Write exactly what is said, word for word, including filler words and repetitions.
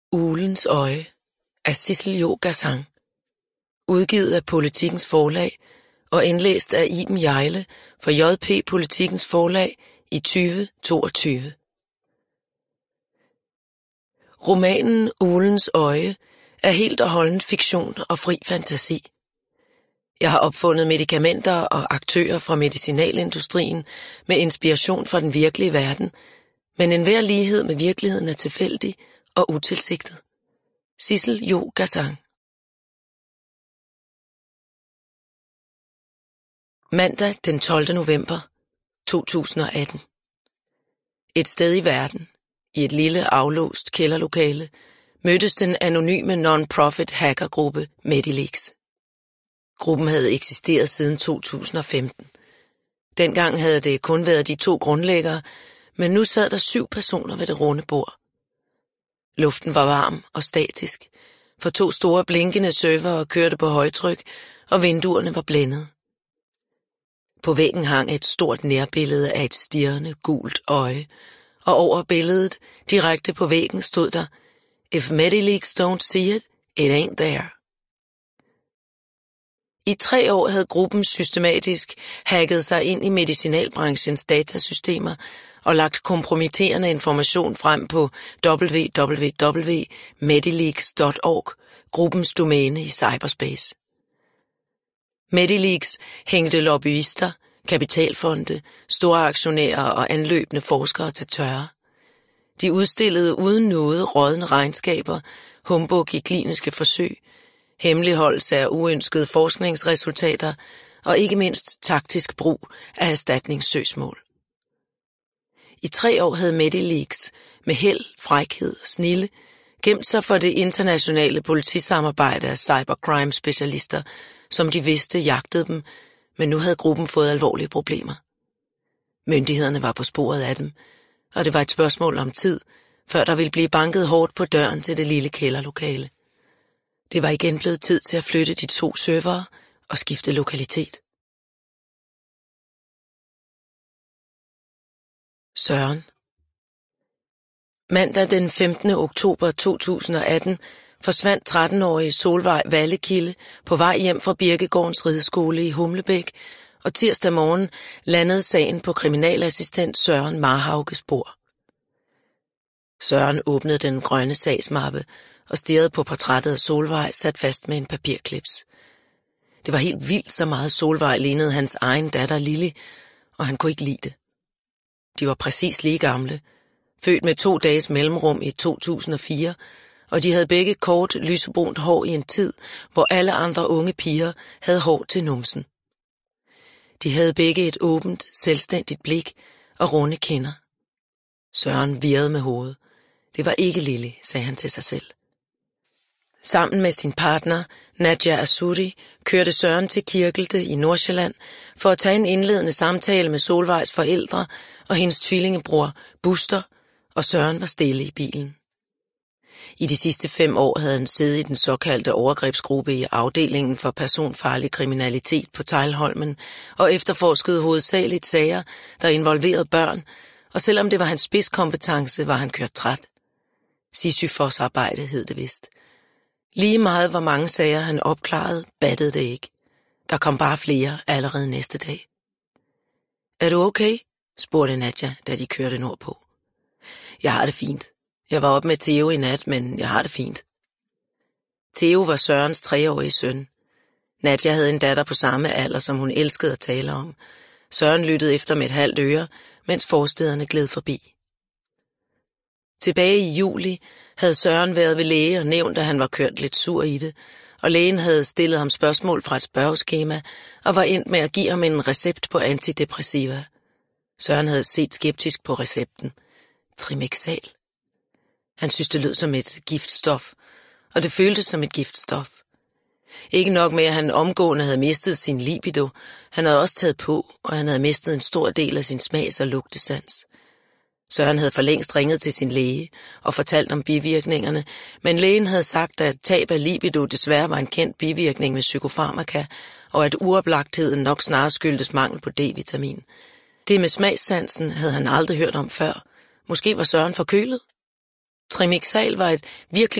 Uglens øje af Sissel Jo Gazan, udgivet af Politikens Forlag og indlæst af Iben Hjejle for J P Politikens Forlag i tyve toogtyve. Romanen Uglens øje er helt og holdent fiktion og fri fantasi. Jeg har opfundet medicamenter og aktører fra medicinalindustrien med inspiration fra den virkelige verden, men enhver lighed med virkeligheden er tilfældig og utilsigtet. Sissel Jo Gazan. Mandag den tolvte november to tusind og atten. Et sted i verden, i et lille aflåst kælderlokale, mødtes den anonyme non-profit hackergruppe Medileaks. Gruppen havde eksisteret siden to tusind og femten. Dengang havde det kun været de to grundlæggere, men nu sad der syv personer ved det runde bord. Luften var varm og statisk, for to store blinkende servere kørte på højtryk, og vinduerne var blændet. På væggen hang et stort nærbillede af et stirrende, gult øje, og over billedet, direkte på væggen, stod der: If Medileaks don't see it, it ain't there. I tre år havde gruppen systematisk hacket sig ind i medicinalbranchens datasystemer og lagt kompromitterende information frem på w w w punktum medileaks punktum org, gruppens domæne i cyberspace. Medileaks hængte lobbyister, kapitalfonde, store aktionærer og anløbende forskere til tørre. De udstillede uden noget rådne regnskaber, humbug i kliniske forsøg, hemmeligholdelse af uønskede forskningsresultater og ikke mindst taktisk brug af erstatningssøgsmål. I tre år havde Medileaks med held, frækhed og snilde gemt sig for det internationale politisamarbejde af cybercrime-specialister, som de vidste jagtede dem, men nu havde gruppen fået alvorlige problemer. Myndighederne var på sporet af dem, og det var et spørgsmål om tid, før der ville blive banket hårdt på døren til det lille kælderlokale. Det var igen blevet tid til at flytte de to servere og skifte lokalitet. Søren. Mandag den femtende oktober to tusind og atten forsvandt tretten-årige Solvej Vallekilde på vej hjem fra Birkegårdens rideskole i Humlebæk, og tirsdag morgen landede sagen på kriminalassistent Søren Marhauges bord. Søren åbnede den grønne sagsmappe og stirrede på portrættet af Solvej sat fast med en papirklips. Det var helt vildt, så meget Solvej lignede hans egen datter Lili, og han kunne ikke lide det. De var præcis lige gamle, født med to dages mellemrum i to tusind og fire, og de havde begge kort, lysebrunt hår i en tid, hvor alle andre unge piger havde hår til numsen. De havde begge et åbent, selvstændigt blik og runde kinder. Søren virrede med hovedet. Det var ikke Lili, sagde han til sig selv. Sammen med sin partner, Nadia Asuri, kørte Søren til Kirkelte i Nordsjælland for at tage en indledende samtale med Solvejs forældre og hendes tvillingebror Buster, og Søren var stille i bilen. I de sidste fem år havde han siddet i den såkaldte overgrebsgruppe i afdelingen for personfarlig kriminalitet på Teglholmen og efterforskede hovedsageligt sager, der involverede børn, og selvom det var hans spidskompetence, var han kørt træt. Sisyfos-arbejde hed det vist. Lige meget hvor mange sager han opklarede, battede det ikke. Der kom bare flere allerede næste dag. Er du okay? Spurgte Nadia, da de kørte nordpå. Jeg har det fint. Jeg var oppe med Theo i nat, men jeg har det fint. Theo var Sørens treårige søn. Nadia havde en datter på samme alder, som hun elskede at tale om. Søren lyttede efter med et halvt øre, mens forstederne gled forbi. Tilbage i juli havde Søren været ved læge og nævnt, at han var kørt lidt sur i det, og lægen havde stillet ham spørgsmål fra et spørgeskema og var endt med at give ham en recept på antidepressiva. Søren havde set skeptisk på recepten. Trimexal. Han synes, det lød som et giftstof, og det føltes som et giftstof. Ikke nok med, at han omgående havde mistet sin libido, han havde også taget på, og han havde mistet en stor del af sin smags- og lugtesans. Søren havde for længst ringet til sin læge og fortalt om bivirkningerne, men lægen havde sagt, at tab af libido desværre var en kendt bivirkning med psykofarmaka, og at uoplagtheden nok snarere skyldtes mangel på D-vitamin. Det med smagssansen havde han aldrig hørt om før. Måske var Søren forkølet? Trimexal var et virkelig